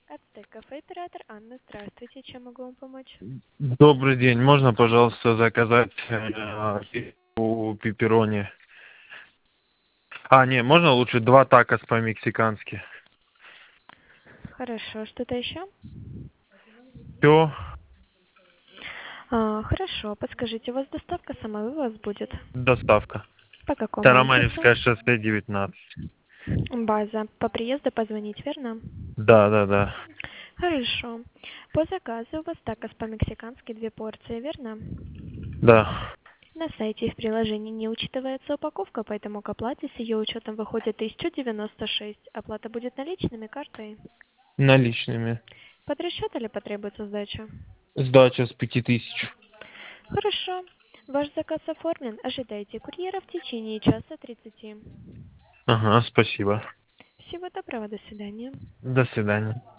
Ацтек кафе, оператор Анна. Здравствуйте, чем могу вам помочь? Добрый день. Можно, пожалуйста, заказать пепперони? Не, можно лучше 2 такос по-мексикански? Хорошо, что-то еще? Все, Хорошо, подскажите, у вас доставка самовывоз будет? доставка. По какому адресу? Тараманевская шоссе 19. База. По приезду позвонить, верно? Да, да, да. Хорошо. По заказу у вас такос по-мексикански 2 порции, верно? Да. На сайте и в приложении не учитывается упаковка, поэтому к оплате с ее учетом выходит 1096. Оплата будет наличными, картой. Наличными. Под расчет или потребуется сдача? Сдача с 5000. Хорошо. Ваш заказ оформлен. Ожидайте курьера в течение часа 30. Ага, спасибо. Всего доброго, до свидания. До свидания.